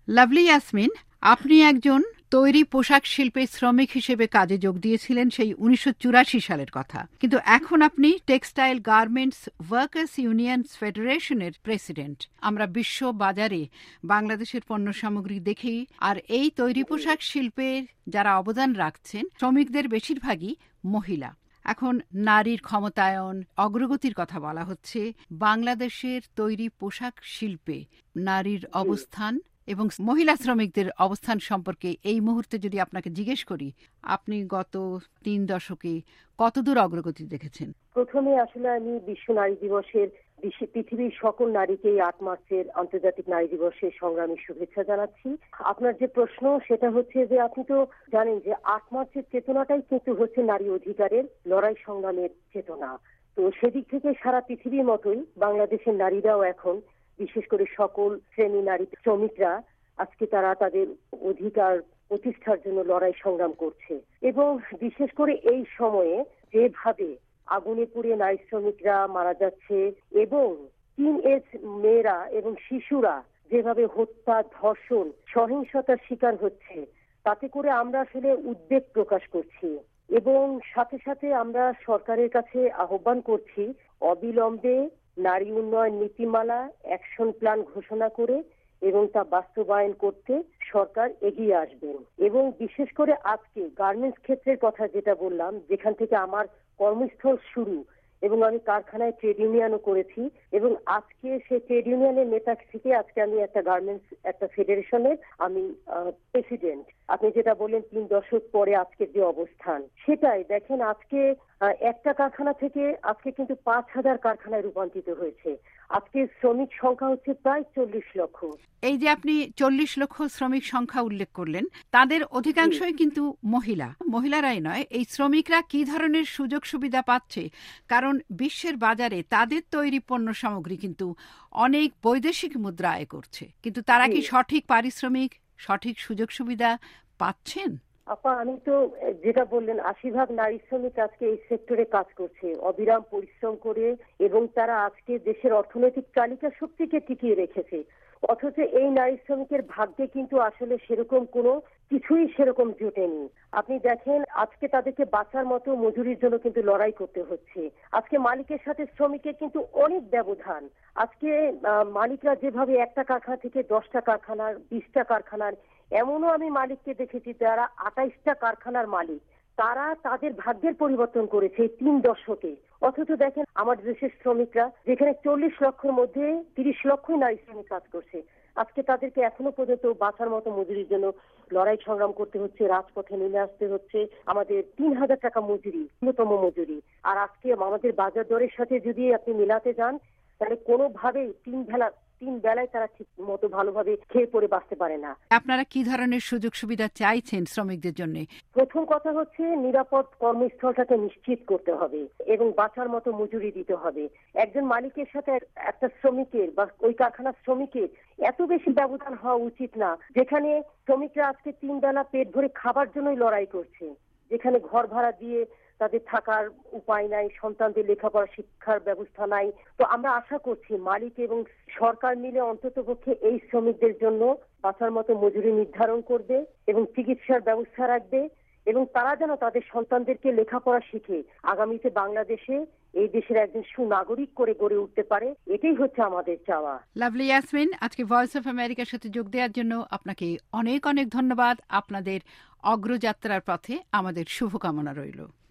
Lovely Yasmin, আপনি একজন তৈরি পোশাক শিল্পের শ্রমিক হিসেবে কাজে যোগ দিয়েছিলেন সেই ১৯৮৪ সালের কথা, কিন্তু এখন আপনি টেক্সটাইল গার্মেন্টস ওয়ার্কার্স ইউনিয়নস ফেডারেশনের প্রেসিডেন্ট। আমরা বিশ্ব বাজারে বাংলাদেশের পণ্য সামগ্রী দেখি, আর এই তৈরি পোশাক শিল্পের যারা অবদান রাখছেন শ্রমিকদের বেশিরভাগই মহিলা। এখন নারীর ক্ষমতায়ন, অগ্রগতির কথা বলা হচ্ছে। বাংলাদেশের তৈরি পোশাক শিল্পে নারীর অবস্থান এবং মহিলা শ্রমিকদের অবস্থান সম্পর্কে এই মুহূর্তে যদি আপনাকে জিজ্ঞেস করি, আপনি গত ৩ দশকে কতদূর অগ্রগতি দেখেছেন? প্রথমে আসলে আমি বিশ্ব নারী দিবসের পৃথিবীর সকল নারীকে ৮ মার্চের আন্তর্জাতিক নারী দিবসের সংগ্রামী শুভেচ্ছা জানাচ্ছি। আপনার যে প্রশ্ন সেটা হচ্ছে যে আপনি তো জানেন যে ৮ মার্চের চেতনাটাই কিন্তু হচ্ছে নারী অধিকারের লড়াই সংগ্রামের চেতনা। তো সেদিক থেকে সারা পৃথিবীর মতোই বাংলাদেশের নারীরাও এখন, বিশেষ করে সকল শ্রেণী নারী শ্রমিকরা, আজকে তারা তাদের অধিকার প্রতিষ্ঠার জন্য লড়াই সংগ্রাম করছে। এবং বিশেষ করে এই সময়ে যেভাবে আগুনে পুড়ে নারী শ্রমিকরা মারা যাচ্ছে এবং টিন এজ মেয়েরা এবং শিশুরা যেভাবে হত্যা, ধর্ষণ, সহিংসতার শিকার হচ্ছে, তাতে করে আমরা আসলে উদ্বেগ প্রকাশ করছি। এবং সাথে সাথে আমরা সরকারের কাছে আহ্বান করছি অবিলম্বে নারী উন্নয়ন নীতিমালা অ্যাকশন প্ল্যান ঘোষণা করে এবং তা বাস্তবায়ন করতে সরকার এগিয়ে আসবেন। এবং বিশেষ করে আজকে গার্মেন্টস ক্ষেত্রের কথা যেটা বললাম, যেখান থেকে আমার কর্মস্থল শুরু এবং আমি কারখানায় ট্রেড ইউনিয়নও করেছি, এবং আজকে সেই ট্রেড ইউনিয়নের নেতা থেকে আজকে আমি একটা গার্মেন্টস একটা ফেডারেশনের আমি প্রেসিডেন্ট। আপনি যেটা বললেন ৩ দশক পরে আজকের যে অবস্থান, সেটাই দেখেন। আজকে একটা কারখানা থেকে আজকে কিন্তু ৫,০০০ কারখানায় রূপান্তরিত হয়েছে। আজকে শ্রমিক সংখ্যা হচ্ছে প্রায় ৪০ লক্ষ। এই যে আপনি ৪০ লক্ষ শ্রমিক সংখ্যা উল্লেখ করলেন, তাদের অধিকাংশই কিন্তু মহিলারাই নয়। এই শ্রমিকরা কি ধরনের সুযোগ সুবিধা পাচ্ছে? কারণ বিশ্বের বাজারে তাদের তৈরি পণ্য সামগ্রী কিন্তু অনেক বৈদেশিক মুদ্রা আয় করছে, কিন্তু তারা কি সঠিক পারিশ্রমিক, সঠিক সুযোগ সুবিধা পাচ্ছেন? আপা, আমি তো যেটা বললেন ৮০% নারী শ্রমিক আজকে এই সেক্টরে কাজ করছে অবিরাম পরিশ্রম করে, এবং তারা আজকে দেশের অর্থনৈতিক চালিকা শক্তিকে টিকিয়ে রেখেছে। অথচ এই নারী শ্রমিকের ভাগ্যে কিন্তু আসলে সেরকম কোনো কিছুই সেরকম জোটেনি। আপনি দেখেন আজকে তাদেরকে বাঁচার মতো মজুরির জন্য কিন্তু লড়াই করতে হচ্ছে। আজকে মালিকের সাথে শ্রমিকের কিন্তু অনেক ব্যবধান। আজকে মালিকরা যেভাবে একটা কারখানা থেকে 10টা কারখানার, 20টা কারখানার, এমনও আমি মালিককে দেখেছি যারা 28টা কারখানার মালিক, তারা তাদের ভাগ্যের পরিবর্তন করেছে এই ৩ দশকে। অথচ দেখেন আমার দেশের শ্রমিকরা, যেখানে ৪০ লক্ষের মধ্যে 30 লক্ষই নারী শ্রমিক কাজ করছে, আজকে তাদেরকে এখনো পর্যন্ত বাঁচার মতো মজুরির জন্য লড়াই সংগ্রাম করতে হচ্ছে, রাজপথে নেমে আসতে হচ্ছে। আমাদের ৩,০০০ টাকা মজুরি, ন্যূনতম মজুরি। আর আজকে আমাদের বাজার দরের সাথে যদি আপনি মিলাতে যান, তাহলে কোনোভাবেই তিন বেলায় তারা ঠিক মতো ভালোভাবে খেয়ে পড়ে বাঁচতে পারে না। আপনারা কি ধরনের সুযোগ সুবিধা চাইছেন শ্রমিকদের জন্য? প্রথম কথা হচ্ছে নিরাপদ কর্মস্থলটাকে নিশ্চিত করতে হবে এবং বাঁচার মতো মজুরি দিতে হবে। একজন মালিকের সাথে একটা শ্রমিকের বা ওই কারখানার শ্রমিকের এত বেশি ব্যবধান হওয়া উচিত না, যেখানে শ্রমিকরা আজকে 3 বেলা পেট ভরে খাবার জন্যই লড়াই করছে, যেখানে ঘর ভাড়া দিয়ে তাদের থাকার উপায় নাই, সন্তানদের লেখাপড়া শিক্ষার ব্যবস্থা নাই। তো আমরা আশা করছি মালিক এবং সরকার মিলে অন্ততপক্ষে এই শ্রমিকদের জন্য বাঁচার মতো মজুরি নির্ধারণ করবে এবং চিকিৎসার ব্যবস্থা রাখবে, এবং তারা যেন তাদের সন্তানদেরকে লেখাপড়া শিখে আগামীতে বাংলাদেশে এই দেশের একজন সুনাগরিক করে গড়ে উঠতে পারে। এটাই হচ্ছে আমাদের চাওয়া। লাভলি ইয়াসমিন, আজকে ভয়েস অফ আমেরিকার সাথে যোগ দেওয়ার জন্য আপনাকে অনেক অনেক ধন্যবাদ। আপনাদের অগ্রযাত্রার পথে আমাদের শুভকামনা রইল।